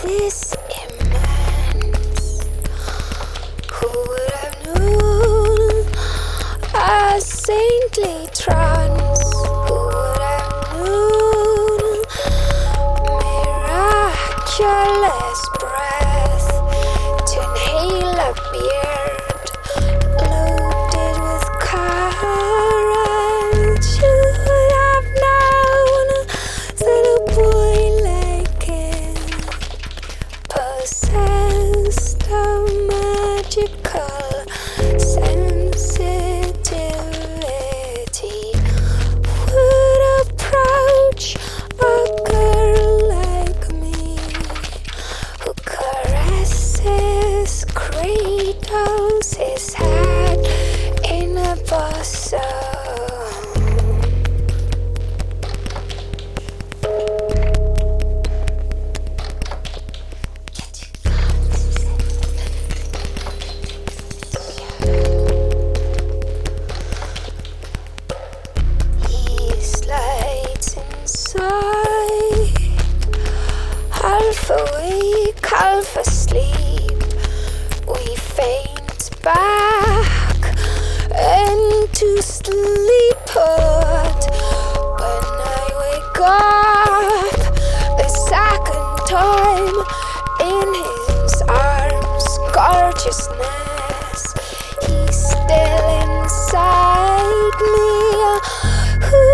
this immense. Who would have known a saintly trance? Who would have known miraculous breath to inhale a beard loaded with courage? Who would have known that a boy like him possessed a magical sensitivity, would approach a girl like me who caresses, cradles his head in a bosom. He slides inside, half awake, half asleep. We faint back into sleephood. When I wake up the second time in his arms, gorgeousness, he's still inside me. Who